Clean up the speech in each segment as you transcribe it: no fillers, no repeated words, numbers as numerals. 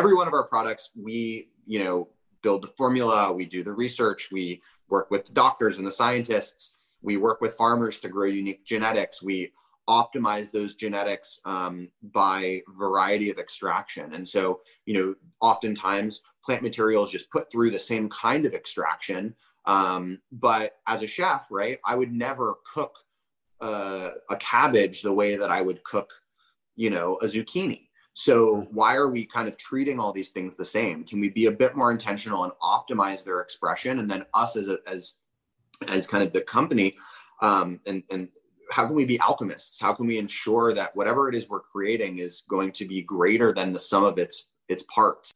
every one of our products, we, build the formula, we do the research, we work with doctors and the scientists, we work with farmers to grow unique genetics, we optimize those genetics by variety of extraction. And so, oftentimes plant materials just put through the same kind of extraction. But as a chef, right, I would never cook a cabbage the way that I would cook, a zucchini. So why are we kind of treating all these things the same? Can we be a bit more intentional and optimize their expression? And then us as kind of the company, and how can we be alchemists? How can we ensure that whatever it is we're creating is going to be greater than the sum of its parts?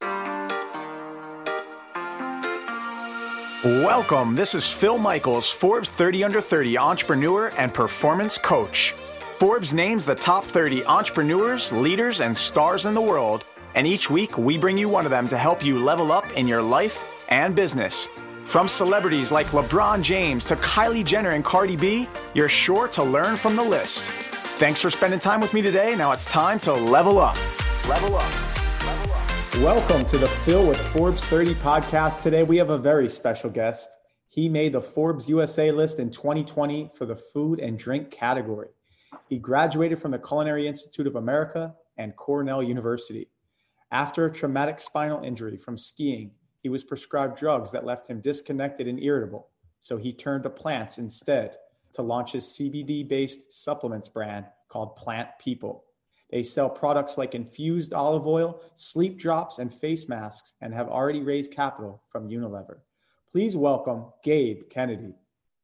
Welcome. This is Phil Michaels, Forbes 30 Under 30 entrepreneur and performance coach. Forbes names the top 30 entrepreneurs, leaders, and stars in the world. And each week, we bring you one of them to help you level up in your life and business. From celebrities like LeBron James to Kylie Jenner and Cardi B, you're sure to learn from the list. Thanks for spending time with me today. Now it's time to level up. Level up. Level up. Welcome to the Phil with Forbes 30 podcast. Today we have a very special guest. He made the Forbes USA list in 2020 for the food and drink category. He graduated from the Culinary Institute of America and Cornell University. After a traumatic spinal injury from skiing, he was prescribed drugs that left him disconnected and irritable. So he turned to plants instead to launch his CBD-based supplements brand called Plant People. They sell products like infused olive oil, sleep drops, and face masks, and have already raised capital from Unilever. Please welcome Gabe Kennedy.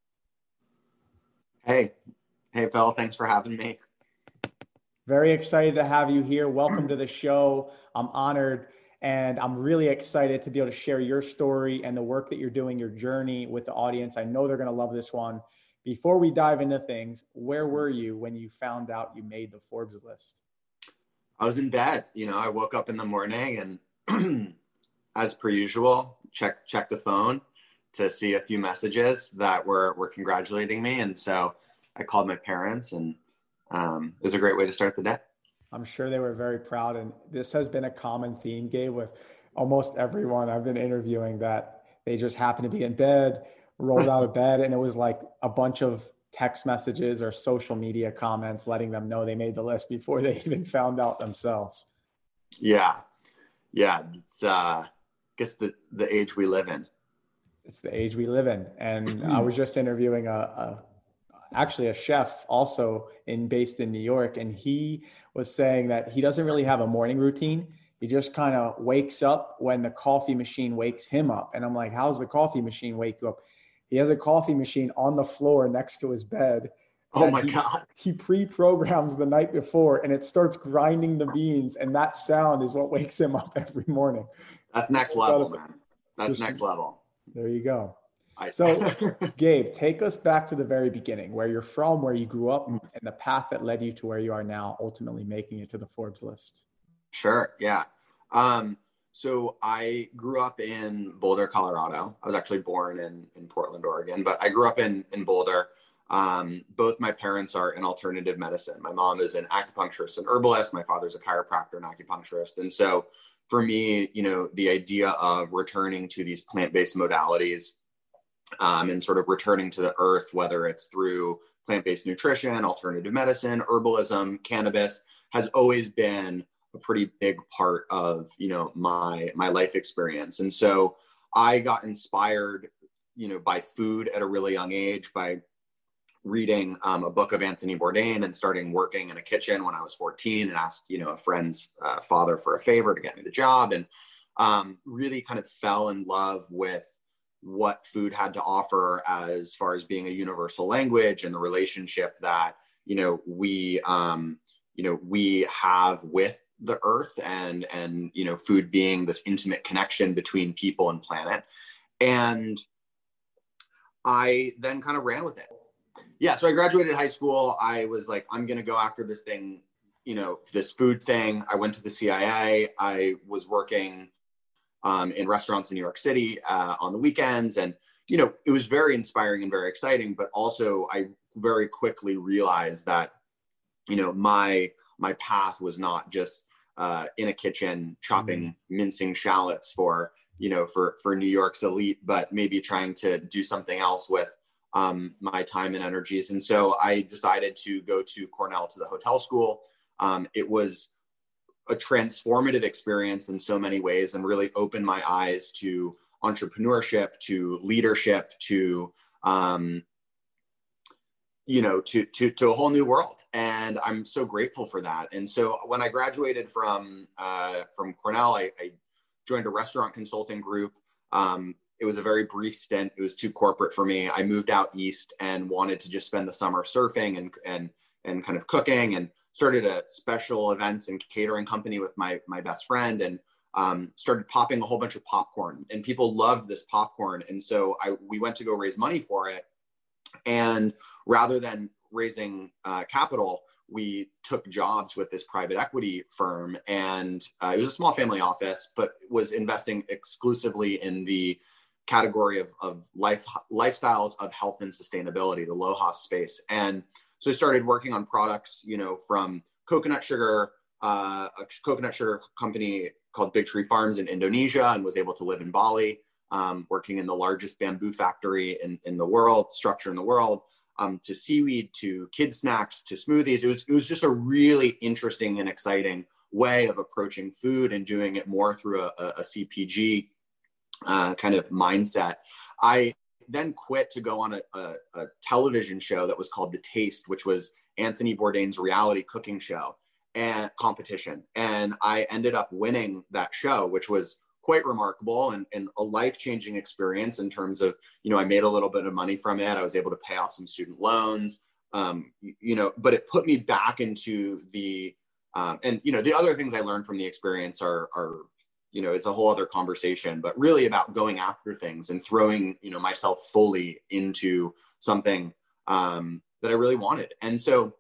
Hey, Phil, thanks for having me. Very excited to have you here. Welcome to the show. I'm honored. And I'm really excited to be able to share your story and the work that you're doing, your journey with the audience. I know they're going to love this one. Before we dive into things, where were you when you found out you made the Forbes list? I was in bed. I woke up in the morning and as per usual, checked the phone to see a few messages that were congratulating me. And so I called my parents, and it was a great way to start the day. I'm sure they were very proud. And this has been a common theme, Gabe, with almost everyone I've been interviewing, that they just happened to be in bed, rolled out of bed, and it was like a bunch of text messages or social media comments letting them know they made the list before they even found out themselves. Yeah. It's, I guess the age we live in. It's the age we live in. And I was just interviewing actually a chef also based in New York. And he was saying that he doesn't really have a morning routine. He just kind of wakes up when the coffee machine wakes him up. And I'm like, how's the coffee machine wake you up? He has a coffee machine on the floor next to his bed. Oh my God. He pre-programs the night before and it starts grinding the beans. And that sound is what wakes him up every morning. That's next level, man. That's next level. There you go. So Gabe, take us back to the very beginning, where you're from, where you grew up, and the path that led you to where you are now, ultimately making it to the Forbes list. Sure. Yeah. So I grew up in Boulder, Colorado. I was actually born in Portland, Oregon, but I grew up in Boulder. Both my parents are in alternative medicine. My mom is an acupuncturist and herbalist. My father's a chiropractor and acupuncturist. And so for me, the idea of returning to these plant-based modalities, and sort of returning to the earth, whether it's through plant-based nutrition, alternative medicine, herbalism, cannabis, has always been a pretty big part of, my life experience. And so I got inspired, by food at a really young age, by reading a book of Anthony Bourdain and starting working in a kitchen when I was 14 and asked, a friend's father for a favor to get me the job, and really kind of fell in love with what food had to offer as far as being a universal language and the relationship that, we have with the earth and, food being this intimate connection between people and planet. And I then kind of ran with it. Yeah. So I graduated high school. I was like, I'm going to go after this thing, this food thing. I went to the CIA. I was working in restaurants in New York City on the weekends. And, it was very inspiring and very exciting, but also I very quickly realized that, my path was not just in a kitchen chopping, mincing shallots for, for New York's elite, but maybe trying to do something else with my time and energies. And so I decided to go to Cornell, to the hotel school. It was a transformative experience in so many ways, and really opened my eyes to entrepreneurship, to leadership, to to a whole new world. And I'm so grateful for that. And so when I graduated from Cornell, I joined a restaurant consulting group. It was a very brief stint. It was too corporate for me. I moved out east and wanted to just spend the summer surfing and kind of cooking, and started a special events and catering company with my best friend, and started popping a whole bunch of popcorn, and people loved this popcorn. And so we went to go raise money for it. And rather than raising capital, we took jobs with this private equity firm, and it was a small family office, but was investing exclusively in the category of lifestyles of health and sustainability, the LOHAS space. And so I started working on products, from coconut sugar, a coconut sugar company called Big Tree Farms in Indonesia, and was able to live in Bali, working in the largest bamboo factory in the world, structure in the world, to seaweed, to kid snacks, to smoothies. It was just a really interesting and exciting way of approaching food, and doing it more through a CPG kind of mindset. I then quit to go on a television show that was called The Taste, which was Anthony Bourdain's reality cooking show and competition. And I ended up winning that show, which was quite remarkable and a life-changing experience in terms of, I made a little bit of money from it. I was able to pay off some student loans, but it put me back into the other things I learned from the experience are it's a whole other conversation, but really about going after things and throwing, myself fully into something that I really wanted. And so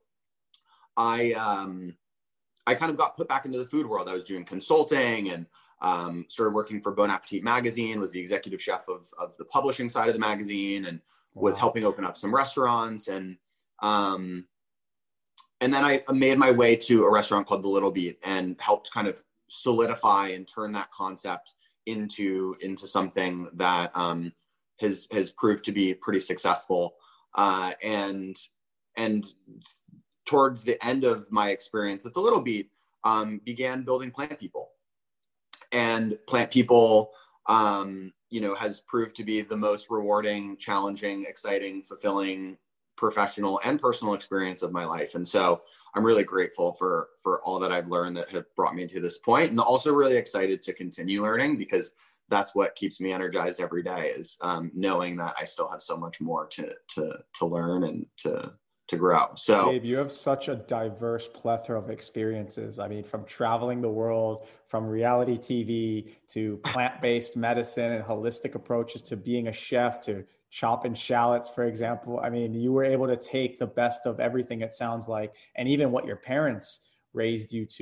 I kind of got put back into the food world. I was doing consulting and started working for Bon Appetit magazine, was the executive chef of the publishing side of the magazine, and was helping open up some restaurants. And then I made my way to a restaurant called The Little Beat, and helped kind of solidify and turn that concept into something that has proved to be pretty successful. And towards the end of my experience at The Little Beat, began building Plant People. And Plant People, has proved to be the most rewarding, challenging, exciting, fulfilling professional and personal experience of my life. And so I'm really grateful for all that I've learned that have brought me to this point, and also really excited to continue learning, because that's what keeps me energized every day, is knowing that I still have so much more to learn and to grow. So Gabe, you have such a diverse plethora of experiences. I mean, from traveling the world, from reality TV to plant-based medicine and holistic approaches, to being a chef, to chopping shallots, for example. I mean, you were able to take the best of everything, it sounds like, and even what your parents raised you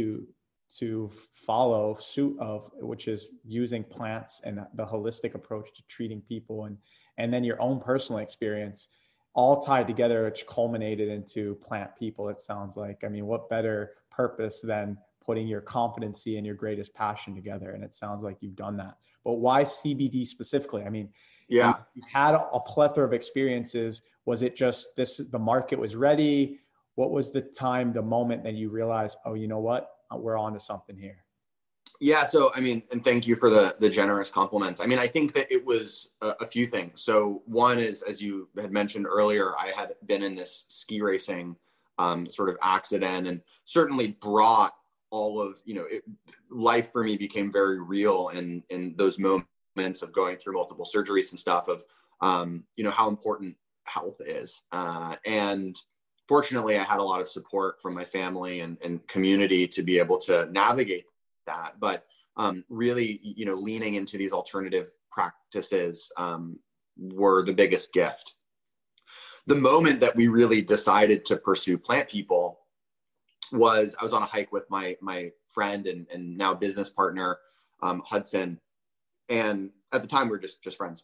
to follow suit of, which is using plants and the holistic approach to treating people, and then your own personal experience, all tied together, which culminated into Plant People, it sounds like. I mean, what better purpose than putting your competency and your greatest passion together? And it sounds like you've done that. But why CBD specifically? I mean, yeah, you've had a plethora of experiences. Was it just the market was ready? What was the moment that you realized, oh, you know what, we're on to something here? Yeah. So, I mean, and thank you for the generous compliments. I mean, I think that it was a few things. So one is, as you had mentioned earlier, I had been in this ski racing sort of accident, and certainly brought all of, life for me became very real in those moments of going through multiple surgeries and stuff, of, how important health is. And fortunately, I had a lot of support from my family and community to be able to navigate that. But really, leaning into these alternative practices were the biggest gift. The moment that we really decided to pursue Plant People was, I was on a hike with my friend and now business partner, Hudson. And at the time we were just friends.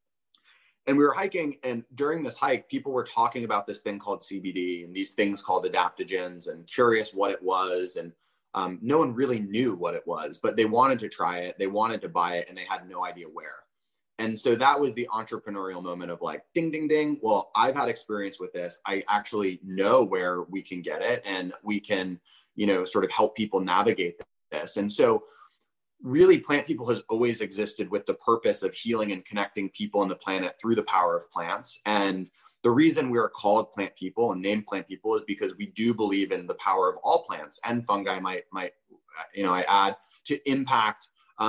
And we were hiking, and during this hike, people were talking about this thing called CBD and these things called adaptogens, and curious what it was. And no one really knew what it was, but they wanted to try it, they wanted to buy it, and they had no idea where. And so that was the entrepreneurial moment of like, ding, ding, ding. Well, I've had experience with this. I actually know where we can get it, and we can, sort of help people navigate this. And so really, Plant People has always existed with the purpose of healing and connecting people and the planet through the power of plants. And the reason we are called Plant People and named Plant People is because we do believe in the power of all plants and fungi might I add, to impact,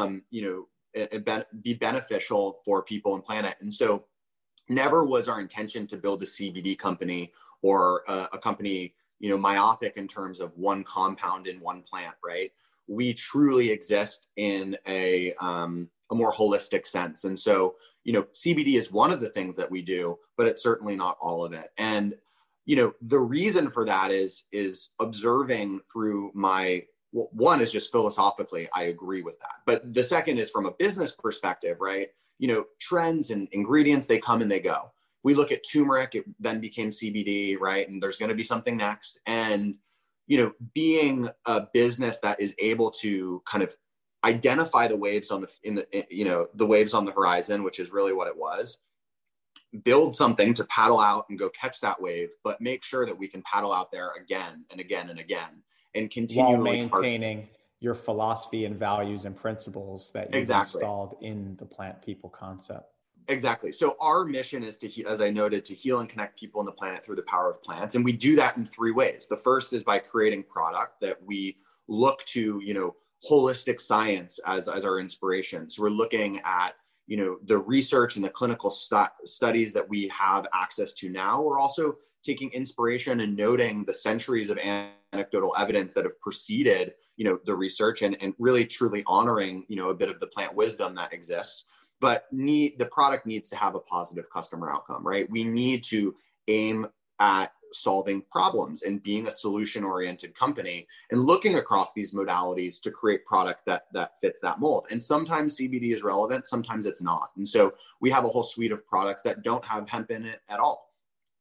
be beneficial for people and planet. And so never was our intention to build a CBD company or a company, myopic in terms of one compound in one plant, right? We truly exist in a more holistic sense. And so, CBD is one of the things that we do, but it's certainly not all of it. And, the reason for that is observing through one is just philosophically, I agree with that. But the second is from a business perspective, right? Trends and ingredients, they come and they go. We look at turmeric, it then became CBD, right? And there's going to be something next. And, being a business that is able to kind of identify the waves the waves on the horizon, which is really what it was, build something to paddle out and go catch that wave, but make sure that we can paddle out there again and again and again and continue while maintaining your philosophy and values and principles that you've installed in the Plant People concept. Exactly. So our mission is to, as I noted, to heal and connect people on the planet through the power of plants. And we do that in three ways. The first is by creating product that we look to, holistic science as our inspiration. So we're looking at, the research and the clinical studies that we have access to now. We're also taking inspiration and noting the centuries of anecdotal evidence that have preceded, the research and really truly honoring, a bit of the plant wisdom that exists. But the product needs to have a positive customer outcome, right? We need to aim at solving problems and being a solution-oriented company and looking across these modalities to create product that fits that mold. And sometimes CBD is relevant, sometimes it's not. And so we have a whole suite of products that don't have hemp in it at all.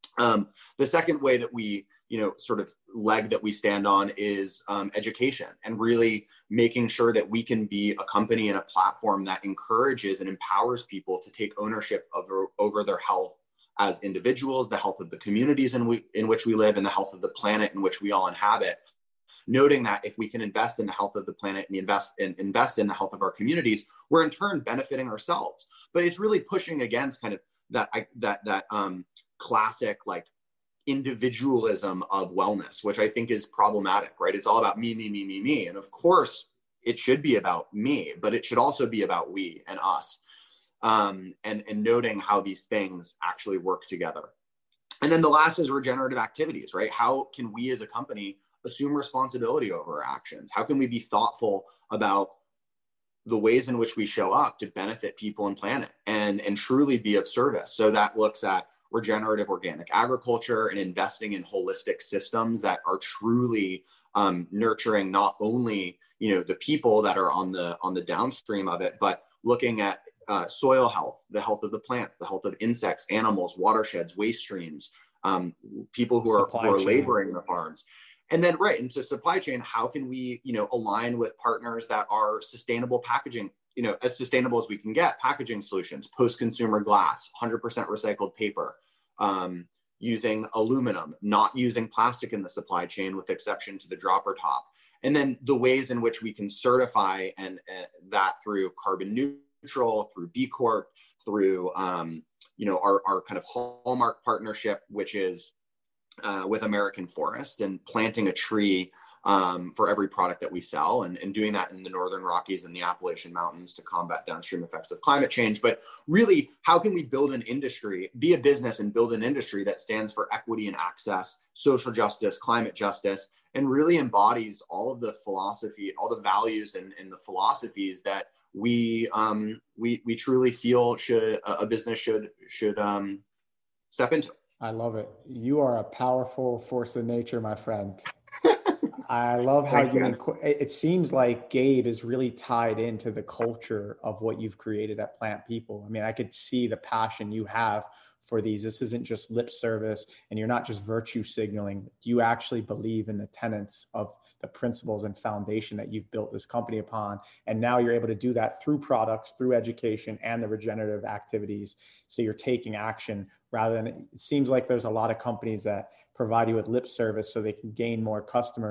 The second way that we, sort of leg that we stand on is education, and really making sure that we can be a company and a platform that encourages and empowers people to take ownership over their health as individuals, the health of the communities in which we live, and the health of the planet in which we all inhabit. Noting that if we can invest in the health of the planet and invest in the health of our communities, we're in turn benefiting ourselves. But it's really pushing against kind of that classic like individualism of wellness, which I think is problematic, right? It's all about me, me, me, me, me. And of course, it should be about me, but it should also be about we and us. And noting how these things actually work together. And then the last is regenerative activities, right? How can we as a company assume responsibility over our actions? How can we be thoughtful about the ways in which we show up to benefit people and planet and truly be of service? So that looks at regenerative organic agriculture and investing in holistic systems that are truly nurturing not only the people that are on the downstream of it, but looking at soil health, the health of the plants, the health of insects, animals, watersheds, waste streams, people who are laboring in the farms. And then into supply chain, how can we align with partners that are sustainable packaging, as sustainable as we can get, packaging solutions, post-consumer glass, 100% recycled paper, using aluminum, not using plastic in the supply chain with exception to the dropper top. And then the ways in which we can certify and that through carbon neutral, through B Corp, through our kind of hallmark partnership, which is with American Forest, and planting a tree for every product that we sell, and doing that in the Northern Rockies and the Appalachian Mountains to combat downstream effects of climate change. But really, how can we build an industry, be a business and build an industry that stands for equity and access, social justice, climate justice, and really embodies all of the philosophy, all the values and the philosophies that we truly feel a business should step into. I love it. You are a powerful force of nature, my friend. I love how it seems like Gabe is really tied into the culture of what you've created at Plant People. I mean, I could see the passion you have for these. This isn't just lip service, and you're not just virtue signaling. You actually believe in the tenets of the principles and foundation that you've built this company upon. And now you're able to do that through products, through education, and the regenerative activities. So you're taking action rather than, it seems like there's a lot of companies that provide you with lip service so they can gain more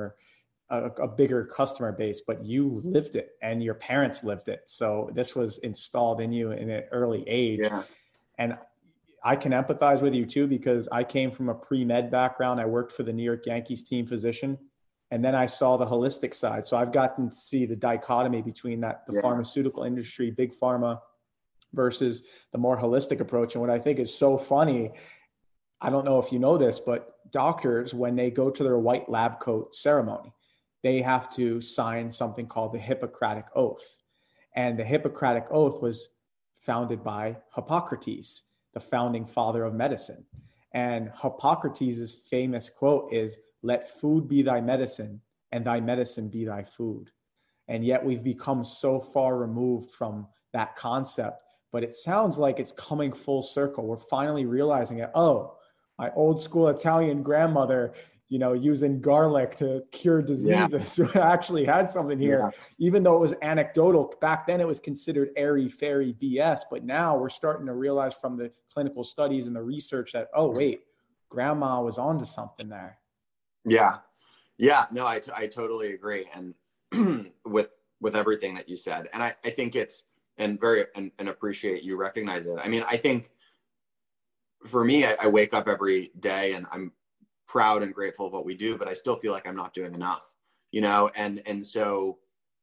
a bigger customer base, but you lived it and your parents lived it. So this was installed in you in an early age. Yeah. And I can empathize with you too, because I came from a pre-med background. I worked for the New York Yankees team physician, and then I saw the holistic side. So I've gotten to see the dichotomy between the pharmaceutical industry, big pharma, versus the more holistic approach. And what I think is so funny, I don't know if you know this, but doctors, when they go to their white lab coat ceremony, they have to sign something called the Hippocratic Oath. And the Hippocratic Oath was founded by Hippocrates, the founding father of medicine. And Hippocrates' famous quote is, "Let food be thy medicine, and thy medicine be thy food." And yet we've become so far removed from that concept, but it sounds like it's coming full circle. We're finally realizing it. Oh, my old school Italian grandmother, using garlic to cure diseases, actually had something here. Even though it was anecdotal, back then it was considered airy-fairy BS. But now we're starting to realize from the clinical studies and the research that, oh, wait, grandma was onto something there. Yeah. No, I totally agree. And with everything that you said. And I think it's, and appreciate you recognize it. I mean, I think for me, I wake up every day and I'm proud and grateful of what we do, but I still feel like I'm not doing enough, and so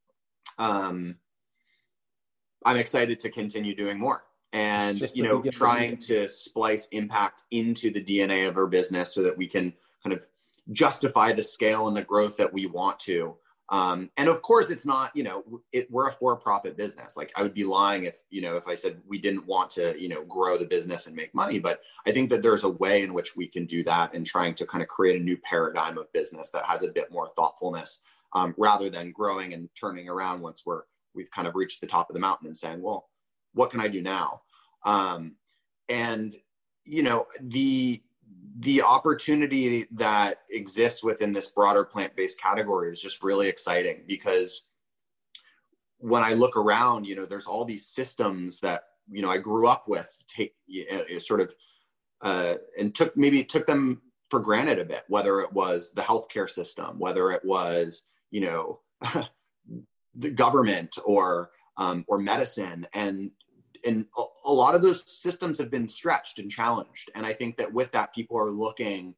I'm excited to continue doing more and, trying to splice impact into the DNA of our business so that we can kind of justify the scale and the growth that we want to. And of course it's not, we're a for-profit business. Like I would be lying if I said we didn't want to, grow the business and make money, but I think that there's a way in which we can do that and trying to kind of create a new paradigm of business that has a bit more thoughtfulness, rather than growing and turning around once we've kind of reached the top of the mountain and saying, well, what can I do now? And the opportunity that exists within this broader plant-based category is just really exciting, because when I look around, there's all these systems that, I grew up with, and took them for granted a bit, whether it was the healthcare system, whether it was, the government or medicine. And a lot of those systems have been stretched and challenged. And I think that with that, people are looking,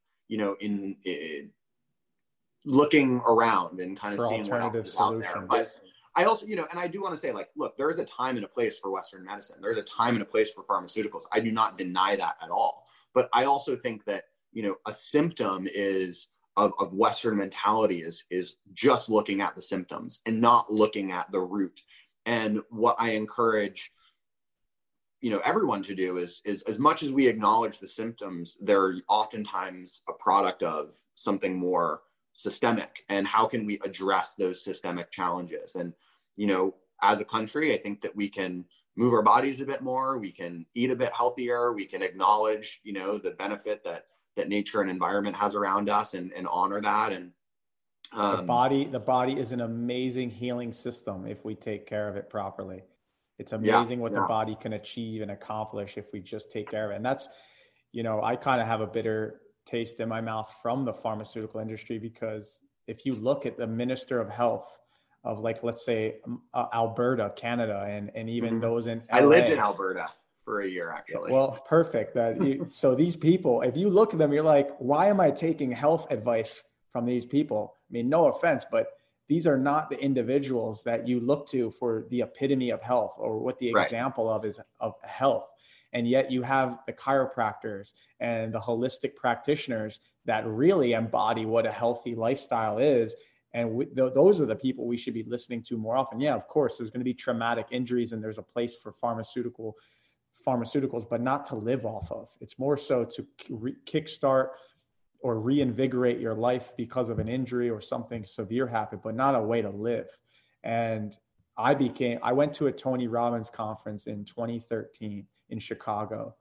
looking around and kind of seeing what else is out there. But I also, and I do want to say, like, look, there is a time and a place for Western medicine. There's a time and a place for pharmaceuticals. I do not deny that at all. But I also think that, a symptom of Western mentality is just looking at the symptoms and not looking at the root. And what I encourage everyone to do is as much as we acknowledge the symptoms, they're oftentimes a product of something more systemic. And how can we address those systemic challenges? And, as a country, I think that we can move our bodies a bit more. We can eat a bit healthier. We can acknowledge, the benefit that nature and environment has around us and honor that. And the body is an amazing healing system if we take care of it properly. It's amazing what the body can achieve and accomplish if we just take care of it. And that's, I kind of have a bitter taste in my mouth from the pharmaceutical industry, because if you look at the Minister of Health of, like, let's say Alberta, Canada, and even those in LA. I lived in Alberta for a year, actually. Well, perfect. So these people, if you look at them, you're like, why am I taking health advice from these people? I mean, no offense, but these are not the individuals that you look to for the epitome of health, or what the example of is of health. And yet you have the chiropractors and the holistic practitioners that really embody what a healthy lifestyle is. And those are the people we should be listening to more often. Yeah, of course, there's going to be traumatic injuries and there's a place for pharmaceuticals, but not to live off of. It's more so to kickstart or reinvigorate your life because of an injury or something severe happened, but not a way to live. And I went to a Tony Robbins conference in 2013 in Chicago.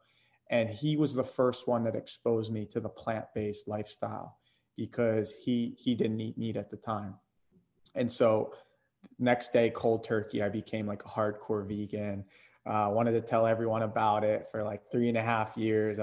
And he was the first one that exposed me to the plant-based lifestyle because he didn't eat meat at the time. And so next day, cold turkey, I became like a hardcore vegan. Wanted to tell everyone about it for like 3.5 years.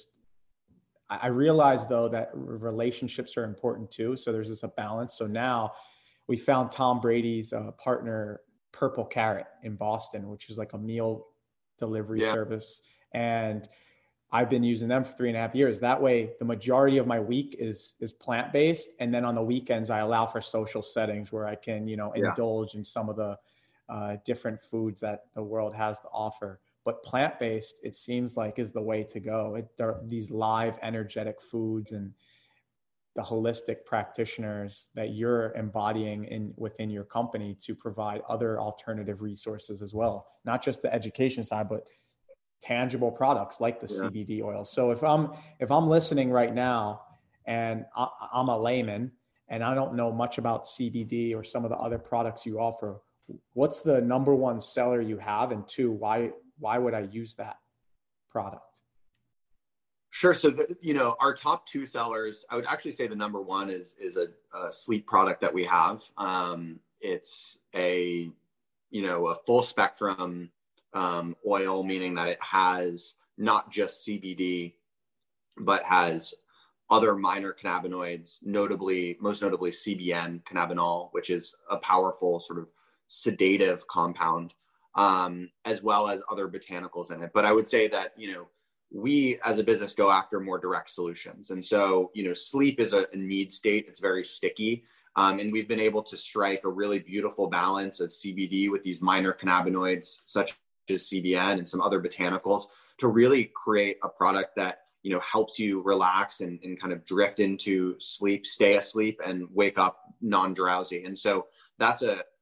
I realized though that relationships are important too. So there's a balance. So now we found Tom Brady's partner, Purple Carrot in Boston, which is like a meal delivery service. And I've been using them for 3.5 years. That way, the majority of my week is plant-based. And then on the weekends, I allow for social settings where I can, indulge in some of the different foods that the world has to offer. But plant-based, it seems like, is the way to go. There are these live, energetic foods and the holistic practitioners that you're embodying within your company to provide other alternative resources as well. Not just the education side, but tangible products like the CBD oil. So if I'm listening right now and I'm a layman and I don't know much about CBD or some of the other products you offer, what's the number one seller you have? And two, why would I use that product? Sure. So, our top two sellers, I would actually say the number one is a sleep product that we have. It's a full spectrum oil, meaning that it has not just CBD, but has other minor cannabinoids, most notably CBN, cannabinol, which is a powerful sort of sedative compound, as well as other botanicals in it. But I would say that, we as a business go after more direct solutions. And so, sleep is a need state. It's very sticky. And we've been able to strike a really beautiful balance of CBD with these minor cannabinoids, such as CBN and some other botanicals, to really create a product that, helps you relax and kind of drift into sleep, stay asleep, and wake up non-drowsy. And so that's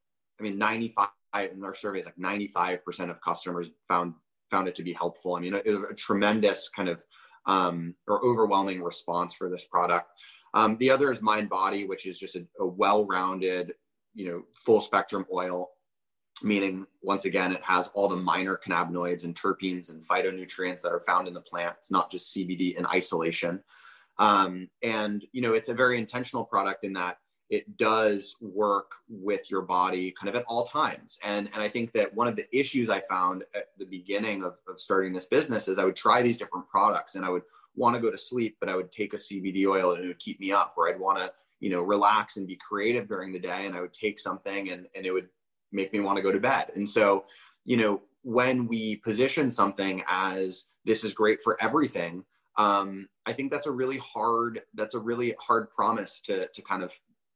95 in our surveys, like 95% of customers found it to be helpful. It was a tremendous kind of or overwhelming response for this product. The other is Mind Body, which is just a well-rounded, full spectrum oil, meaning once again, it has all the minor cannabinoids and terpenes and phytonutrients that are found in the plant. It's not just CBD in isolation. And, it's a very intentional product in that it does work with your body kind of at all times. And I think that one of the issues I found at the beginning of starting this business is I would try these different products and I would want to go to sleep, but I would take a CBD oil and it would keep me up, or I'd want to, relax and be creative during the day. And I would take something and it would make me want to go to bed. And so, when we position something as this is great for everything, I think that's a really hard promise to kind of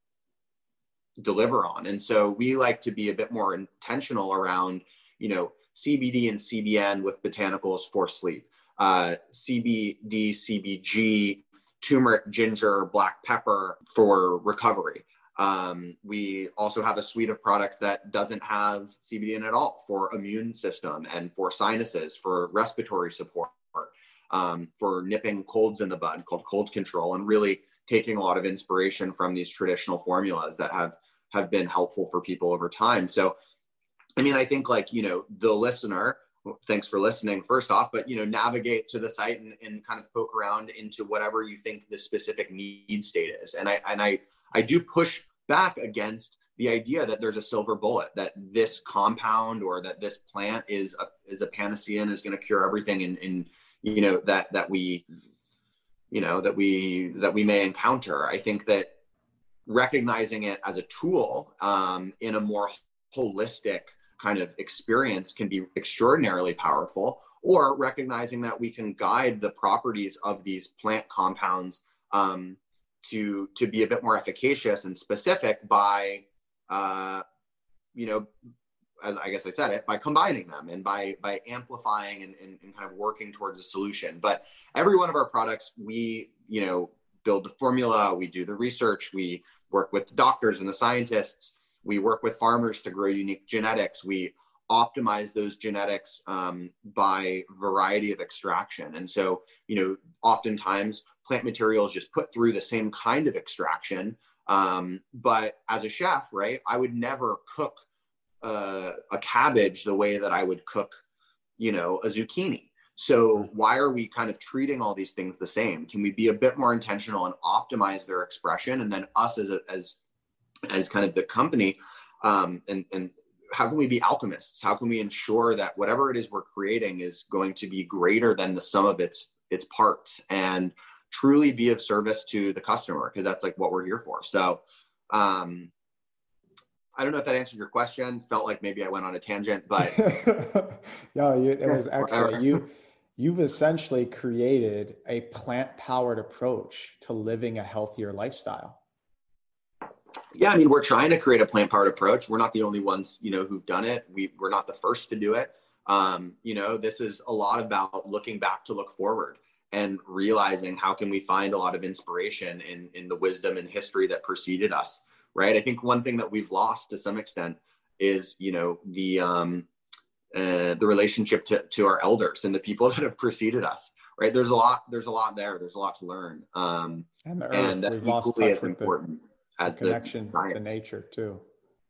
deliver on. And so we like to be a bit more intentional around, CBD and CBN with botanicals for sleep, CBD, CBG, turmeric, ginger, black pepper for recovery. We also have a suite of products that doesn't have CBD in it at all for immune system and for sinuses, for respiratory support, for nipping colds in the bud, called Cold Control, and really taking a lot of inspiration from these traditional formulas that have been helpful for people over time. So, I think the listener, thanks for listening first off, but, navigate to the site and kind of poke around into whatever you think the specific need state is. And I do push back against the idea that there's a silver bullet, that this compound or that this plant is a panacea and is going to cure everything that we may encounter. I think that recognizing it as a tool in a more holistic kind of experience can be extraordinarily powerful, or recognizing that we can guide the properties of these plant compounds to be a bit more efficacious and specific by, as I guess I said it, by combining them and by amplifying and kind of working towards a solution. But every one of our products, we, build the formula, we do the research, we work with the doctors and the scientists, we work with farmers to grow unique genetics, we optimize those genetics by variety of extraction. And so, oftentimes plant materials just put through the same kind of extraction. But as a chef, right, I would never cook a cabbage the way that I would cook, a zucchini. So why are we kind of treating all these things the same? Can we be a bit more intentional and optimize their expression? And then us as kind of the company, and how can we be alchemists? How can we ensure that whatever it is we're creating is going to be greater than the sum of its parts, and truly be of service to the customer? Because that's like what we're here for. So I don't know if that answered your question. Felt like maybe I went on a tangent, but yeah, it was excellent. You've essentially created a plant-powered approach to living a healthier lifestyle. Yeah, I mean, we're trying to create a plant-powered approach. We're not the only ones, who've done it. We're not the first to do it. This is a lot about looking back to look forward and realizing how can we find a lot of inspiration in the wisdom and history that preceded us, right? I think one thing that we've lost to some extent is, the relationship to our elders and the people that have preceded us, right? There's a lot there. There's a lot to learn. And the earth, and that's equally as important as the connection to nature too.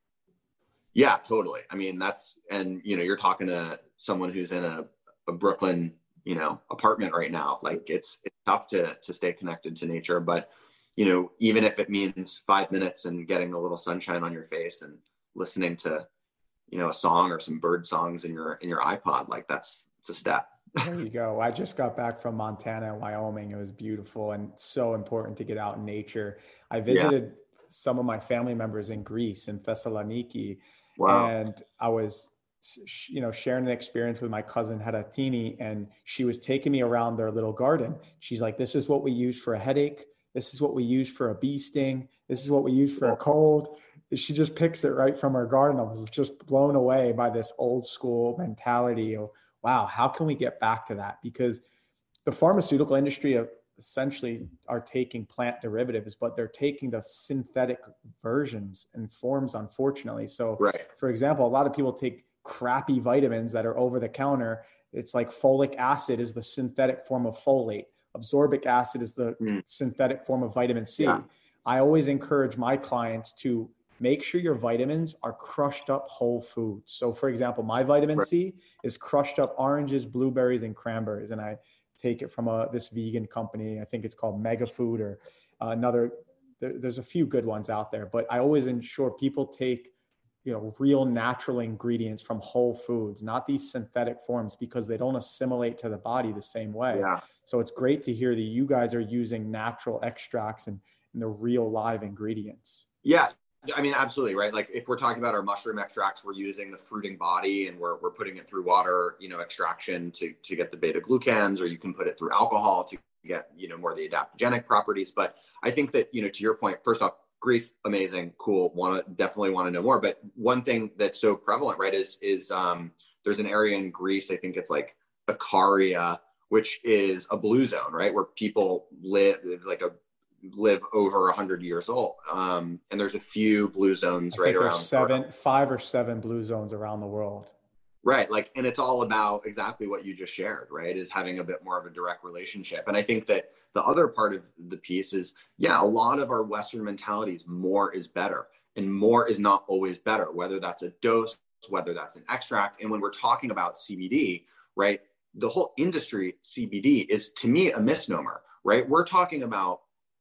Yeah, totally. I mean, you're talking to someone who's in a Brooklyn, apartment right now. Like it's tough to stay connected to nature, but even if it means 5 minutes and getting a little sunshine on your face and listening to, a song or some bird songs in your iPod, like it's a step. There you go. I just got back from Montana and Wyoming. It was beautiful and so important to get out in nature. I visited some of my family members in Greece, in Thessaloniki. Wow. And I was, sharing an experience with my cousin Haratini, and she was taking me around their little garden. She's like, this is what we use for a headache. This is what we use for a bee sting. This is what we use for a cold. She just picks it right from her garden. I was just blown away by this old school mentality of, wow, how can we get back to that? Because the pharmaceutical industry essentially are taking plant derivatives, but they're taking the synthetic versions and forms, unfortunately. So, right. For example, a lot of people take crappy vitamins that are over the counter. It's like folic acid is the synthetic form of folate. Absorbic acid is the synthetic form of vitamin C. Yeah. I always encourage my clients to make sure your vitamins are crushed up whole foods. So for example, my vitamin C is crushed up oranges, blueberries, and cranberries. And I take it from this vegan company. I think it's called Mega Food or there's a few good ones out there, but I always ensure people take, real natural ingredients from whole foods, not these synthetic forms, because they don't assimilate to the body the same way. Yeah. So it's great to hear that you guys are using natural extracts and the real live ingredients. Yeah. I mean, absolutely, right? Like if we're talking about our mushroom extracts, we're using the fruiting body and we're putting it through water, extraction to get the beta glucans, or you can put it through alcohol to get, more of the adaptogenic properties. But I think that, to your point, first off, Greece, amazing, cool. Definitely want to know more. But one thing that's so prevalent, right, is there's an area in Greece, I think it's like Ikaria, which is a blue zone, right? Where people live over 100 years old. And there's a few blue zones right around 5 or 7 blue zones around the world. Right. And it's all about exactly what you just shared, right? Is having a bit more of a direct relationship. And I think that the other part of the piece is, a lot of our Western mentalities, more is better, and more is not always better, whether that's a dose, whether that's an extract. And when we're talking about CBD, right, the whole industry, CBD, is to me a misnomer, right? We're talking about,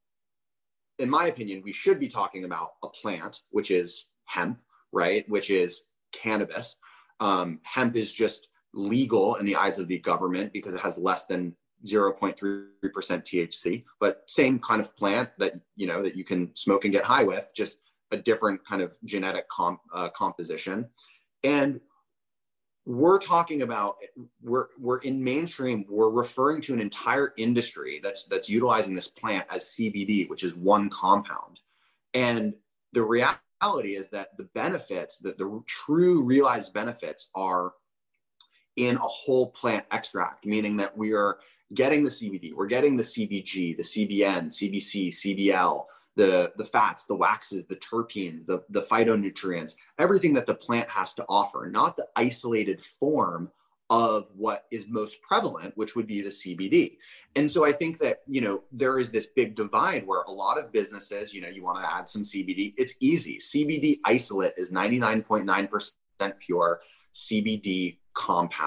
in my opinion, we should be talking about a plant, which is hemp, right? Which is cannabis. Hemp is just legal in the eyes of the government because it has less than 0.3% THC, but same kind of plant that you can smoke and get high with, just a different kind of genetic composition. And we're talking about, we're in mainstream, we're referring to an entire industry that's utilizing this plant as CBD, which is one compound. And the reality is that the benefits, the true realized benefits, are in a whole plant extract, meaning that we are getting the CBD, we're getting the CBG, the CBN, CBC, CBL, the fats, the waxes, the terpenes, the phytonutrients, everything that the plant has to offer, not the isolated form of what is most prevalent, which would be the CBD. And so I think that, there is this big divide where a lot of businesses, you want to add some CBD. It's easy. CBD isolate is 99.9% pure CBD compound.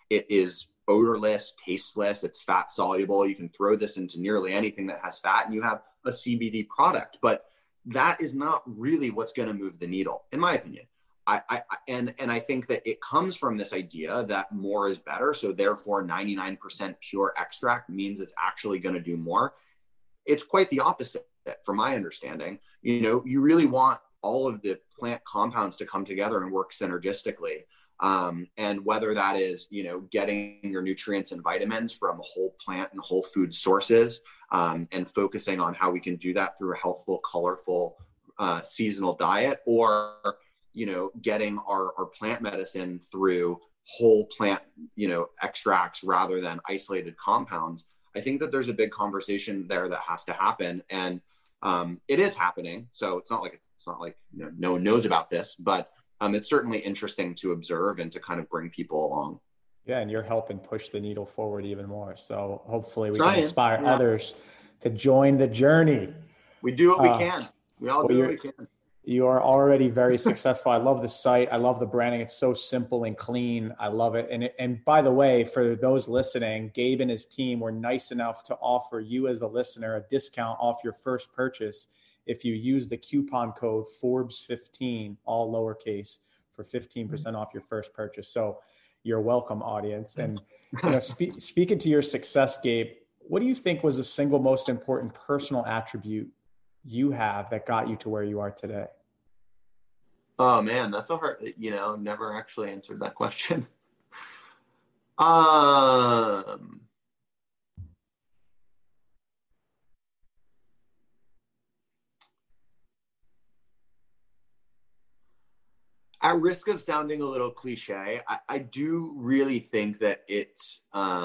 It is odorless, tasteless, it's fat soluble. You can throw this into nearly anything that has fat and you have a CBD product. But that is not really what's going to move the needle, in my opinion. And I think that it comes from this idea that more is better. So therefore 99% pure extract means it's actually going to do more. It's quite the opposite from my understanding. You really want all of the plant compounds to come together and work synergistically. And whether that is, getting your nutrients and vitamins from whole plant and whole food sources, and focusing on how we can do that through a healthful, colorful, seasonal diet, or getting our plant medicine through whole plant, extracts rather than isolated compounds. I think that there's a big conversation there that has to happen, and it is happening. So it's not like no one knows about this, but it's certainly interesting to observe and to kind of bring people along. Yeah, and you're helping push the needle forward even more. So hopefully we can inspire others to join the journey. We do what we can. We all do what we can. You are already very successful. I love the site. I love the branding. It's so simple and clean. I love it. And by the way, for those listening, Gabe and his team were nice enough to offer you as a listener a discount off your first purchase if you use the coupon code Forbes15, all lowercase, for 15% off your first purchase. So you're welcome, audience. And speaking to your success, Gabe, what do you think was the single most important personal attribute you have that got you to where you are today? Oh man, that's a hard, never actually answered that question. At risk of sounding a little cliche, I do really think that it's,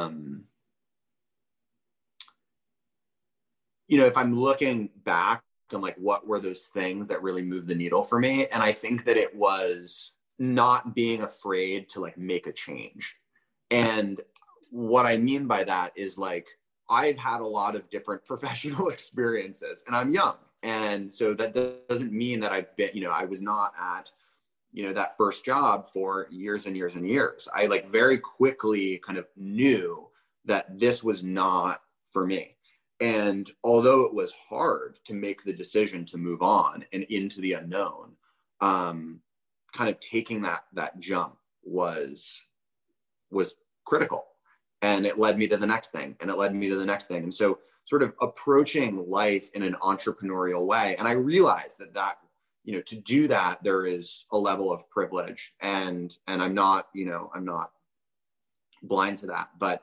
if I'm looking back, and like, what were those things that really moved the needle for me? And I think that it was not being afraid to like make a change. And what I mean by that is like, I've had a lot of different professional experiences and I'm young. And so that doesn't mean that I've been, I was not at, that first job for years and years and years. I like very quickly kind of knew that this was not for me. And although it was hard to make the decision to move on and into the unknown, kind of taking that jump was critical. And it led me to the next thing, and it led me to the next thing. And so sort of approaching life in an entrepreneurial way. And I realized that, to do that, there is a level of privilege, and I'm not blind to that, but,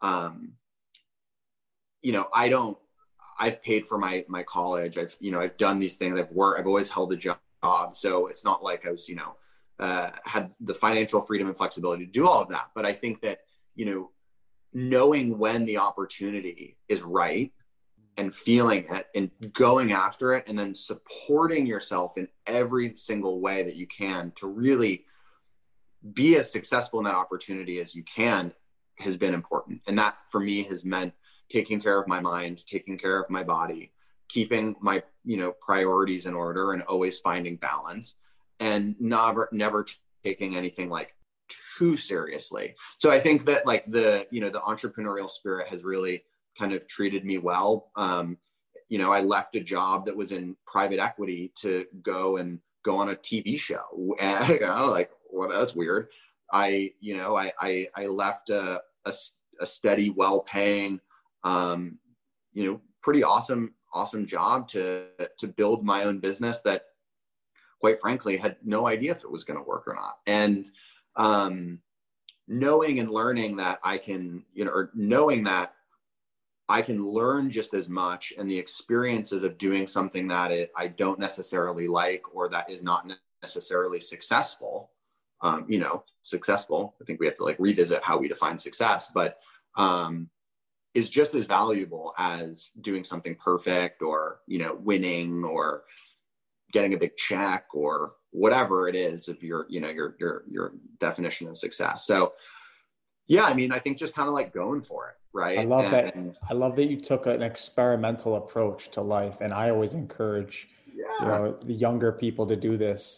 I've paid for my college. I've done these things. I've always held a job. So it's not like I was, had the financial freedom and flexibility to do all of that. But I think that, knowing when the opportunity is right and feeling it and going after it, and then supporting yourself in every single way that you can to really be as successful in that opportunity as you can has been important. And that for me has meant taking care of my mind, taking care of my body, keeping my, priorities in order, and always finding balance, and never taking anything like too seriously. So I think that like the entrepreneurial spirit has really kind of treated me well. I left a job that was in private equity to go on a TV show. And like, well, that's weird. I left a steady, well-paying, pretty awesome job to build my own business that, quite frankly, had no idea if it was going to work or not. And knowing and learning that I can, or knowing that I can learn just as much, and the experiences of doing something that I don't necessarily like, or that is not necessarily successful, successful. I think we have to like revisit how we define success, but is just as valuable as doing something perfect, or, winning, or getting a big check, or whatever it is of your definition of success. So yeah, I think just kind of like going for it. Right. I love that. I love that you took an experimental approach to life. And I always encourage, the younger people to do this.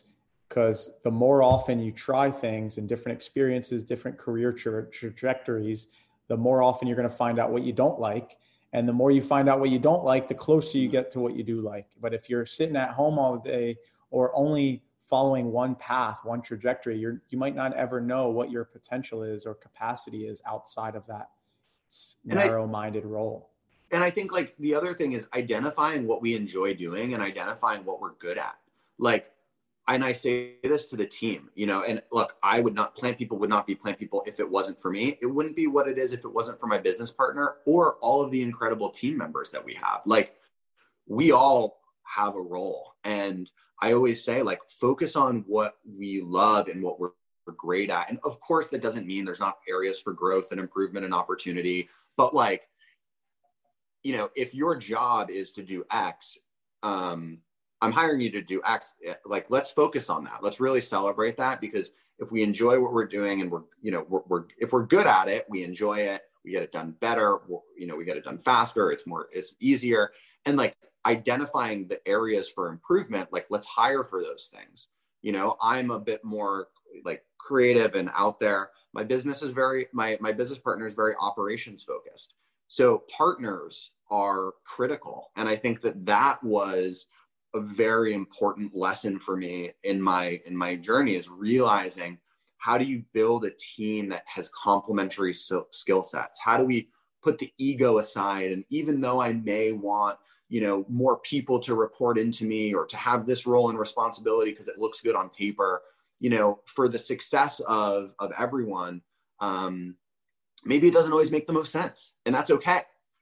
because the more often you try things and different experiences, different career trajectories, the more often you're going to find out what you don't like. And the more you find out what you don't like, the closer you get to what you do like. But if you're sitting at home all day or only following one path, one trajectory, you might not ever know what your potential is or capacity is outside of that narrow-minded role. And I think like the other thing is identifying what we enjoy doing and identifying what we're good at. Like, and I say this to the team, you know, and look, Plant People would not be Plant People if it wasn't for me. It wouldn't be what it is if it wasn't for my business partner or all of the incredible team members that we have. Like, we all have a role. And I always say, like, focus on what we love and what we're great at. And of course, that doesn't mean there's not areas for growth and improvement and opportunity. But like, you know, if your job is to do X, I'm hiring you to do X, like, let's focus on that. Let's really celebrate that, because if we enjoy what we're doing and if we're good at it, we enjoy it, we get it done better, we get it done faster, it's easier. And like identifying the areas for improvement, like let's hire for those things. You know, I'm a bit more like creative and out there. My business partner is very operations focused. So partners are critical. And I think that was a very important lesson for me in my journey, is realizing, how do you build a team that has complementary skill sets? How do we put the ego aside? And even though I may want, more people to report into me or to have this role and responsibility because it looks good on paper, for the success of everyone, maybe it doesn't always make the most sense, and that's okay.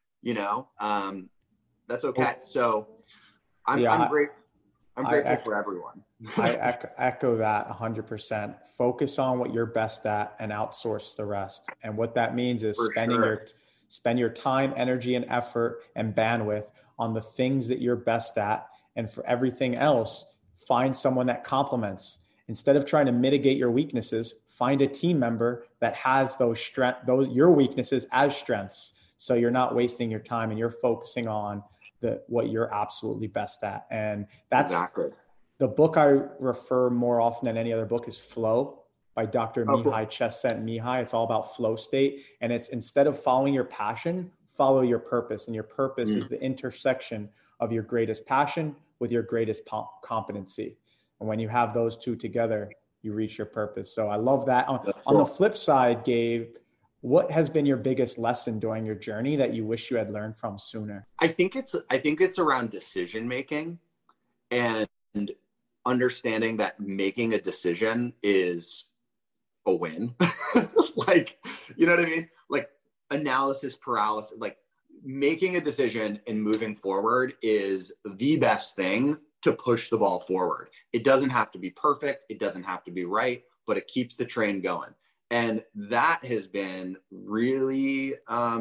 That's okay. So I'm grateful for everyone. I echo that 100%. Focus on what you're best at and outsource the rest. And what that means is spend your time, energy, and effort and bandwidth on the things that you're best at. And for everything else, find someone that complements. Instead of trying to mitigate your weaknesses, find a team member that has your weaknesses as strengths. So you're not wasting your time and you're focusing on what you're absolutely best at. And that's exactly the book I refer more often than any other book is Flow by Dr. Mihai Csikszentmihalyi. It's all about flow state. And it's, instead of following your passion, follow your purpose. And your purpose is the intersection of your greatest passion with your greatest competency. And when you have those two together, you reach your purpose. So I love that. On the flip side, Gabe, what has been your biggest lesson during your journey that you wish you had learned from sooner? I think it's around decision making and understanding that making a decision is a win. Like, you know what I mean? Like analysis paralysis, like making a decision and moving forward is the best thing to push the ball forward. It doesn't have to be perfect. It doesn't have to be right, but it keeps the train going. And that has been really,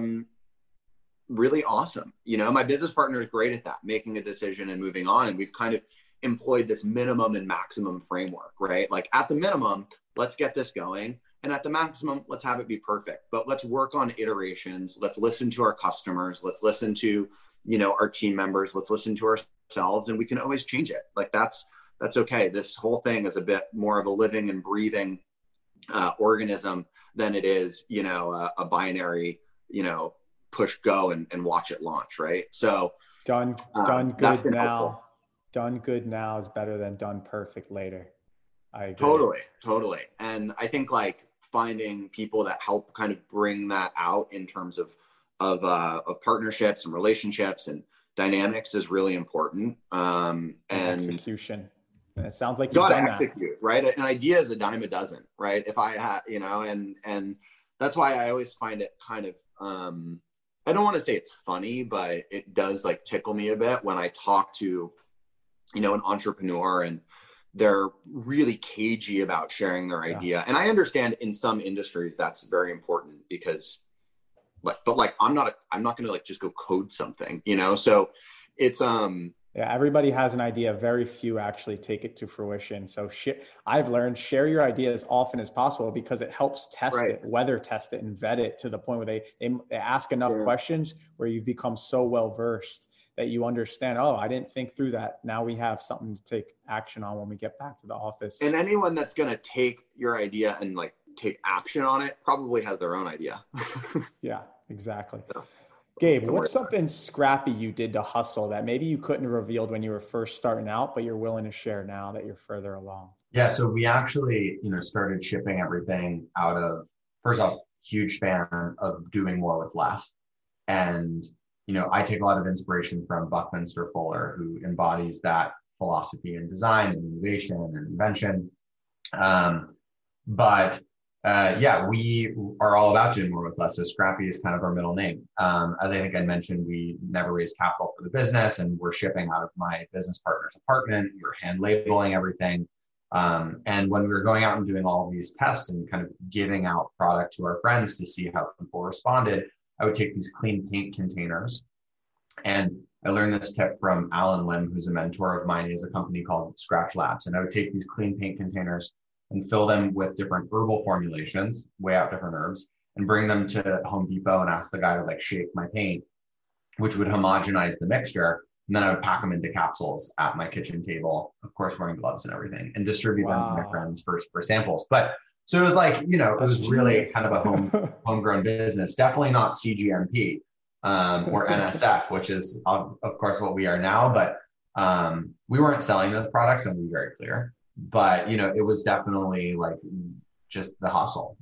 really awesome. My business partner is great at that, making a decision and moving on. And we've kind of employed this minimum and maximum framework, right? Like at the minimum, let's get this going. And at the maximum, let's have it be perfect. But let's work on iterations. Let's listen to our customers. Let's listen to, our team members. Let's listen to ourselves, and we can always change it. Like that's okay. This whole thing is a bit more of a living and breathing organism than it is, a binary, push go and watch it launch. Right. So done good now. Helpful. Done good now is better than done perfect later. I agree. Totally. And I think like finding people that help kind of bring that out in terms of partnerships and relationships and dynamics is really important. And execution. And it sounds like you've done execute, that. Right? An idea is a dime a dozen, right? If I had, and that's why I always find it kind of, I don't want to say it's funny, but it does like tickle me a bit when I talk to, an entrepreneur and they're really cagey about sharing their idea. Yeah. And I understand in some industries that's very important because, but like, I'm not going to like just go code something, so it's, yeah, everybody has an idea. Very few actually take it to fruition. So I've learned share your idea as often as possible because it helps weather test it and vet it to the point where they ask enough questions where you've become so well versed that you understand, oh, I didn't think through that. Now we have something to take action on when we get back to the office. And anyone that's going to take your idea and like take action on it probably has their own idea. Yeah, exactly. So, Gabe, what's something scrappy you did to hustle that maybe you couldn't have revealed when you were first starting out, but you're willing to share now that you're further along? Yeah, so we actually, started shipping everything out of, first off, huge fan of doing more with less. And, I take a lot of inspiration from Buckminster Fuller, who embodies that philosophy in design and innovation and invention. We are all about doing more with less. So Scrappy is kind of our middle name. As I think I mentioned, we never raised capital for the business, and we're shipping out of my business partner's apartment. We're hand labeling everything. And when we were going out and doing all of these tests and kind of giving out product to our friends to see how people responded, I would take these clean paint containers. And I learned this tip from Alan Lim, who's a mentor of mine. He has a company called Scratch Labs. And I would take these clean paint containers and fill them with different herbal formulations, weigh out different herbs, and bring them to Home Depot and ask the guy to like shake my paint, which would homogenize the mixture. And then I would pack them into capsules at my kitchen table, of course, wearing gloves and everything, and distribute them to my friends for samples. But so it was like, it was really kind of a homegrown business, definitely not CGMP or NSF, which is of course what we are now. But we weren't selling those products, and we were very clear. But, it was definitely like just the hustle.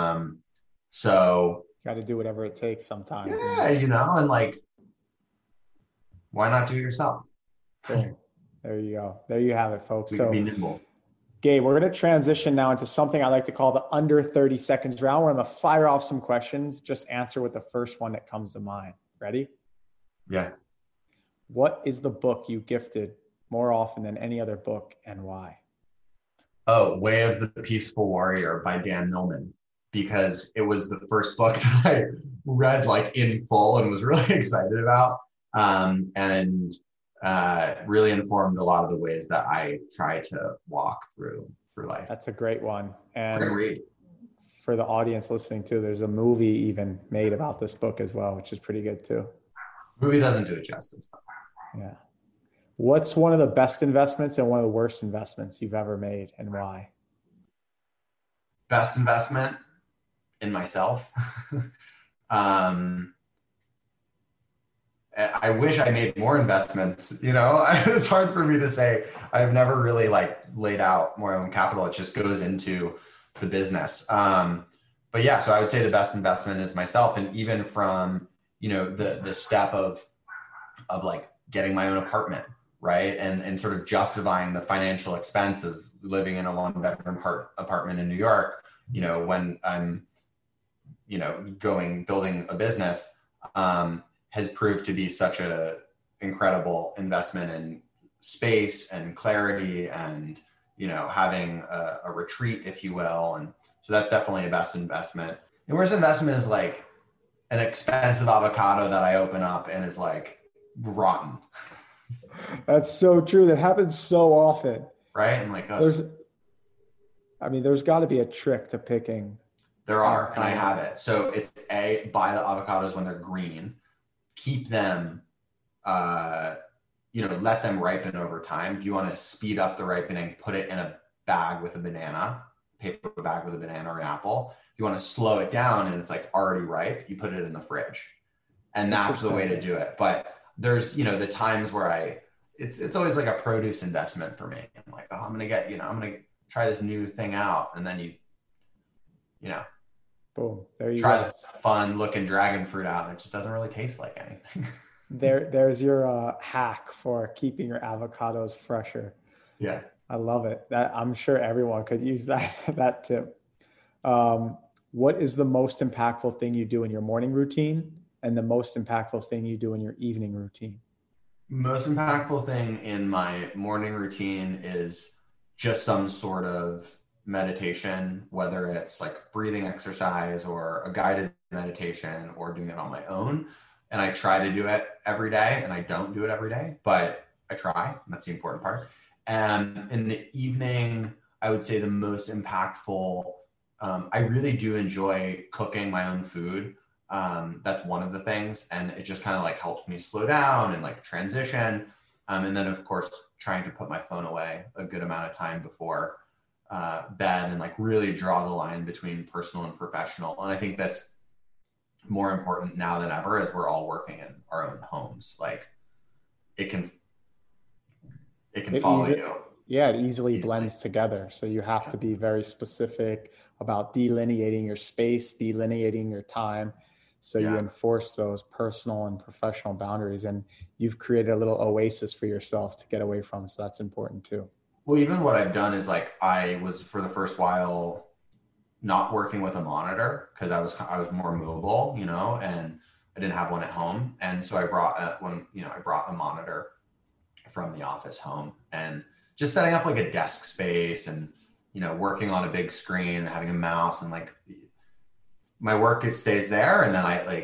So got to do whatever it takes sometimes. Yeah, and like, why not do it yourself? Cool. There you go. There you have it, folks. We can be nimble. Gabe, we're going to transition now into something I like to call the under 30 seconds round, where I'm going to fire off some questions. Just answer with the first one that comes to mind. Ready? Yeah. What is the book you gifted more often than any other book, and why? Oh, Way of the Peaceful Warrior by Dan Millman, because it was the first book that I read like in full and was really excited about. And really informed a lot of the ways that I try to walk through life. That's a great one. And great read. For the audience listening too, there's a movie even made about this book as well, which is pretty good too. Movie doesn't do it justice. Yeah. What's one of the best investments and one of the worst investments you've ever made, and why? Best investment in myself. I wish I made more investments, it's hard for me to say. I've never really like laid out my own capital. It just goes into the business. But yeah, so I would say the best investment is myself. And even from, the step of like getting my own apartment, right. And sort of justifying the financial expense of living in a 1-bedroom apartment in New York, when I'm, building a business, has proved to be such a incredible investment in space and clarity and, having a retreat, if you will. And so that's definitely a best investment. And worst investment is like an expensive avocado that I open up and is like rotten. That's so true. That happens so often. Right. And like, there's got to be a trick to picking. There are, and I have it. So it's buy the avocados when they're green. Keep them, let them ripen over time. If you want to speed up the ripening, put it in a bag with a banana, paper bag with a banana or an apple. If you want to slow it down and it's like already ripe, you put it in the fridge. And that's the way to do it. But there's, the times where it's always like a produce investment for me. I'm like, I'm going to try this new thing out. And then boom, there you try go. this fun looking dragon fruit out, and it just doesn't really taste like anything. There's your hack for keeping your avocados fresher. Yeah, I love it. That I'm sure everyone could use that tip. What is the most impactful thing you do in your morning routine, and the most impactful thing you do in your evening routine? Most impactful thing in my morning routine is just some sort of meditation, whether it's like breathing exercise or a guided meditation or doing it on my own. And I try to do it every day, and I don't do it every day, but I try. That's the important part. And in the evening, I would say the most impactful, I really do enjoy cooking my own food. That's one of the things. And it just kind of like helps me slow down and like transition. And then of course, trying to put my phone away a good amount of time before bed and like really draw the line between personal and professional. And I think that's more important now than ever as we're all working in our own homes. Like it can follow you. Yeah, it easily blends together. So you have to be very specific about delineating your space, delineating your time. So you enforce those personal and professional boundaries, and you've created a little oasis for yourself to get away from. So that's important too. Well, even what I've done is like, I was for the first while not working with a monitor because I was more mobile, you know, and I didn't have one at home. And so I brought a monitor from the office home, and just setting up like a desk space and, you know, working on a big screen and having a mouse, and like my work, it stays there. And then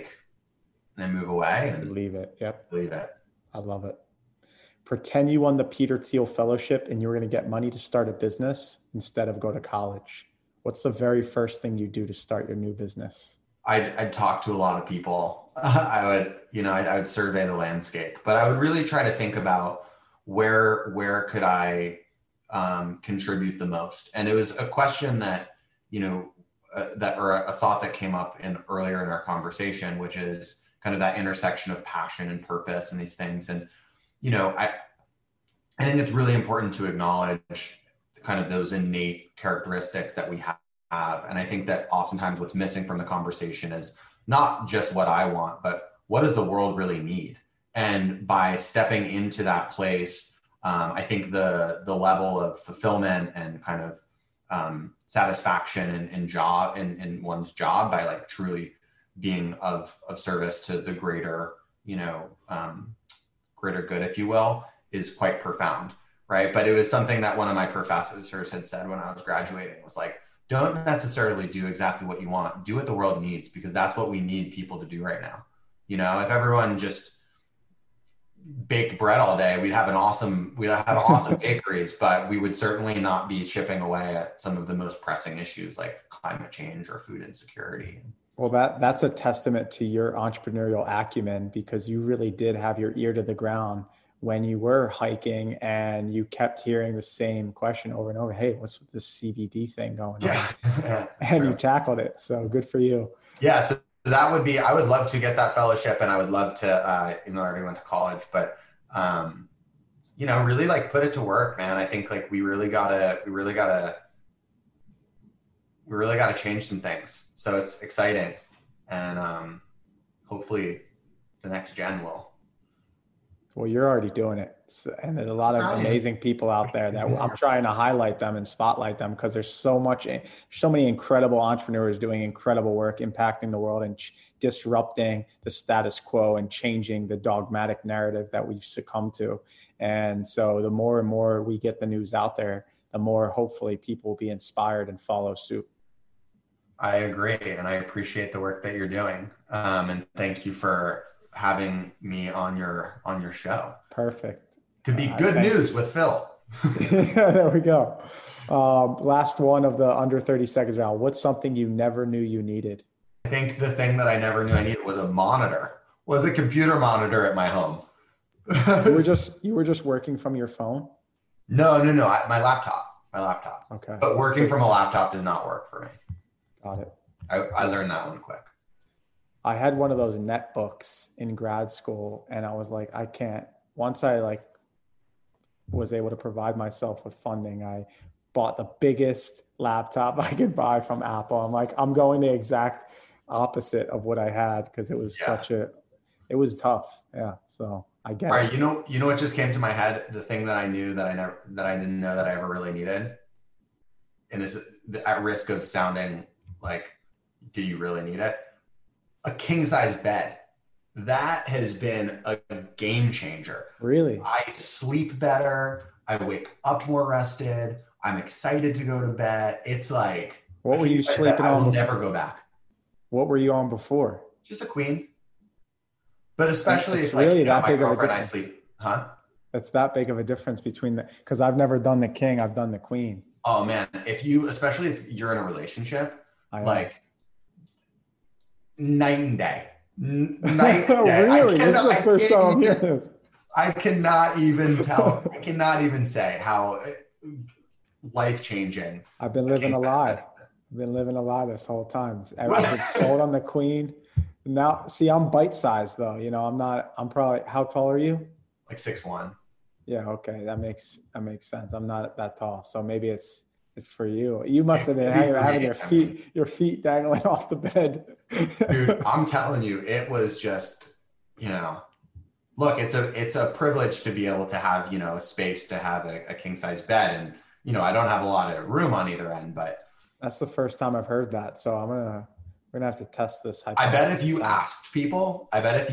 I move away and leave it. Yep. Leave it. I love it. Pretend you won the Peter Thiel Fellowship and you were going to get money to start a business instead of go to college. What's the very first thing you do to start your new business? I'd talk to a lot of people. I would survey the landscape, but I would really try to think about where could I contribute the most. And it was a question that, you know, or a thought that came up earlier in our conversation, which is kind of that intersection of passion and purpose and these things. And, you know, I think it's really important to acknowledge kind of those innate characteristics that we have. And I think that oftentimes what's missing from the conversation is not just what I want, but what does the world really need? And by stepping into that place, I think the level of fulfillment and kind of satisfaction in one's job by like truly being of service to the greater, you know, greater good, if you will, is quite profound, right? But it was something that one of my professors had said when I was graduating, was like, don't necessarily do exactly what you want, do what the world needs, because that's what we need people to do right now. You know, if everyone just baked bread all day, we'd have awesome bakeries, but we would certainly not be chipping away at some of the most pressing issues like climate change or food insecurity. Well, that's a testament to your entrepreneurial acumen, because you really did have your ear to the ground when you were hiking and you kept hearing the same question over and over. Hey, what's with this CBD thing going on? And you tackled it. So good for you. Yeah. So that would be, I would love to get that fellowship, and I would love to, I already went to college, but, you know, really like put it to work, man. I think like we really gotta change some things. So it's exciting. And, hopefully the next gen will. Well, you're already doing it. And there's a lot of amazing people out there that I'm trying to highlight them and spotlight them, because there's so many incredible entrepreneurs doing incredible work, impacting the world and disrupting the status quo and changing the dogmatic narrative that we've succumbed to. And so the more and more we get the news out there, the more hopefully people will be inspired and follow suit. I agree. And I appreciate the work that you're doing. And thank you for having me on your show. Perfect. Could be good news with Phil. There we go. Last one of the under 30 seconds round. What's something you never knew you needed? I think the thing that I never knew I needed was a computer monitor at my home. You were just working from your phone? No. My laptop. Okay. But working from a laptop does not work for me. Got it. I learned that one quick. I had one of those netbooks in grad school, and I was like, I can't. Once I was able to provide myself with funding, I bought the biggest laptop I could buy from Apple. I'm like, I'm going the exact opposite of what I had, because it was it was tough. Yeah. So I get it. All right. You know what just came to my head? The thing that I knew that I didn't know that I ever really needed. And this is at risk of sounding like, do you really need it? A king size bed. That has been a game changer. Really? I sleep better. I wake up more rested. I'm excited to go to bed. It's like, what were you sleeping on? I will never go back. What were you on before? Just a queen. But especially if really that big of a difference. I sleep, huh? It's that big of a difference between because I've never done the king, I've done the queen. Oh man, especially if you're in a relationship, night and day. Night and day. Really? This is the first time I'm hearing this. I cannot even tell. I cannot even say how life-changing. I've been living a lie. I've been living a lie this whole time. I've been sold on the queen. Now, see, I'm bite-sized though. You know, I'm probably, how tall are you? Like 6'1". Yeah. Okay. That makes sense. I'm not that tall. So maybe it's for you. You must have been having your feet dangling off the bed. Dude, I'm telling you, it was just, you know, look, it's a privilege to be able to have, you know, a space to have a king size bed. And, you know, I don't have a lot of room on either end, but that's the first time I've heard that. So we're gonna have to test this hypothesis. I bet if you asked people,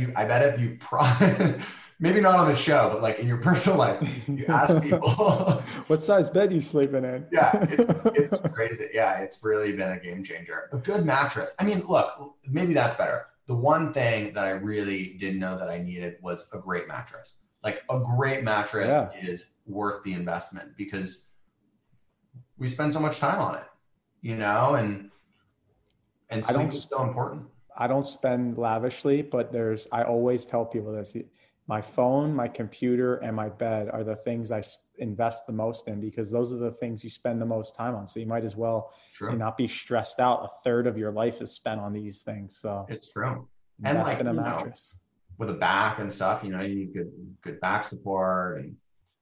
maybe not on the show, but like in your personal life, you ask people what size bed you sleeping in. Yeah, it's crazy. Yeah, it's really been a game changer. A good mattress. I mean, look, maybe that's better. The one thing that I really didn't know that I needed was a great mattress. Like a great mattress is worth the investment because we spend so much time on it, you know, and sleep is so important. I don't spend lavishly, but I always tell people this. My phone, my computer, and my bed are the things I invest the most in because those are the things you spend the most time on. So you might as well not be stressed out. A third of your life is spent on these things. So it's true. And like in a mattress. With a back and stuff, you know, you need good back support. And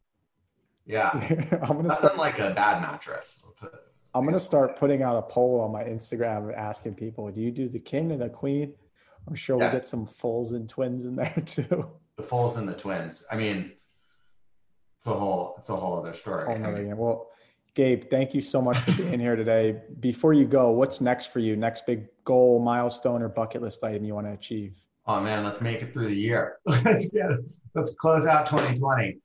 I'm gonna start like a bad mattress. I'm gonna start putting out a poll on my Instagram asking people, do you do the king or the queen? I'm sure we'll get some fulls and twins in there too. The fulls and the twins. I mean, it's a whole other story. Well, Gabe, thank you so much for being here today. Before you go, what's next for you? Next big goal, milestone, or bucket list item you want to achieve? Oh man, let's make it through the year. Let's close out 2020.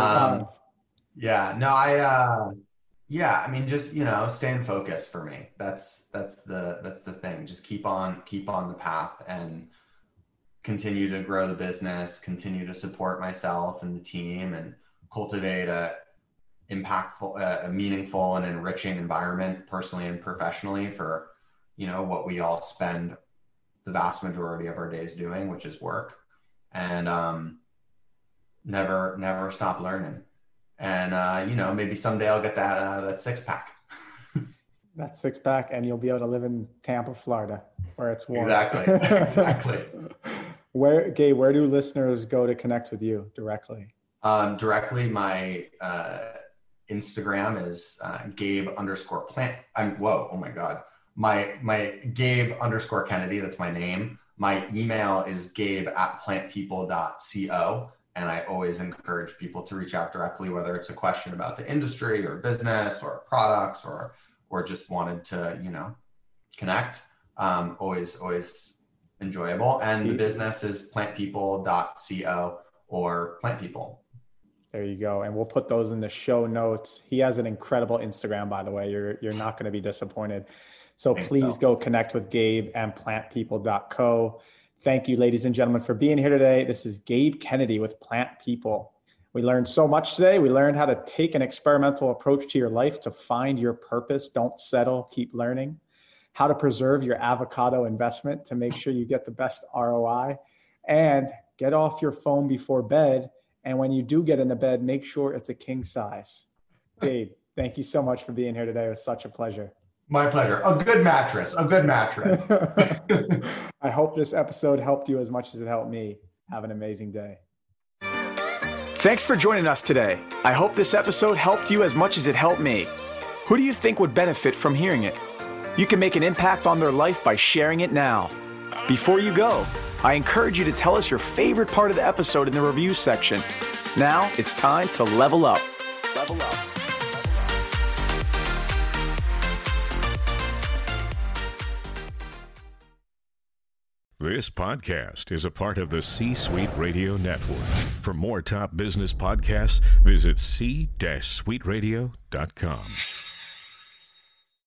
I mean, just, you know, staying focused for me. That's the thing. Just keep on the path and continue to grow the business, continue to support myself and the team, and cultivate a meaningful and enriching environment personally and professionally for, you know, what we all spend the vast majority of our days doing, which is work. And never stop learning. And you know, maybe someday I'll get that 6-pack. That 6-pack, and you'll be able to live in Tampa, Florida, where it's warm. Exactly. Gabe, where do listeners go to connect with you directly? Directly, my Instagram is Gabe_plant. Oh my God. My Gabe_Kennedy, that's my name. My email is gabe@plantpeople.co. And I always encourage people to reach out directly, whether it's a question about the industry or business or products or just wanted to, you know, connect. Always enjoyable. And the business is plantpeople.co or Plant People. There you go. And we'll put those in the show notes. He has an incredible Instagram, by the way. You're not going to be disappointed. So please go connect with Gabe and plantpeople.co. Thank you, ladies and gentlemen, for being here today. This is Gabe Kennedy with Plant People. We learned so much today. We learned how to take an experimental approach to your life to find your purpose. Don't settle, keep learning. How to preserve your avocado investment to make sure you get the best ROI. And get off your phone before bed. And when you do get into bed, make sure it's a king size. Gabe, thank you so much for being here today. It was such a pleasure. My pleasure. A good mattress. I hope this episode helped you as much as it helped me. Have an amazing day. Thanks for joining us today. I hope this episode helped you as much as it helped me. Who do you think would benefit from hearing it? You can make an impact on their life by sharing it now. Before you go, I encourage you to tell us your favorite part of the episode in the review section. Now it's time to level up. This podcast is a part of the C-Suite Radio Network. For more top business podcasts, visit c-suiteradio.com.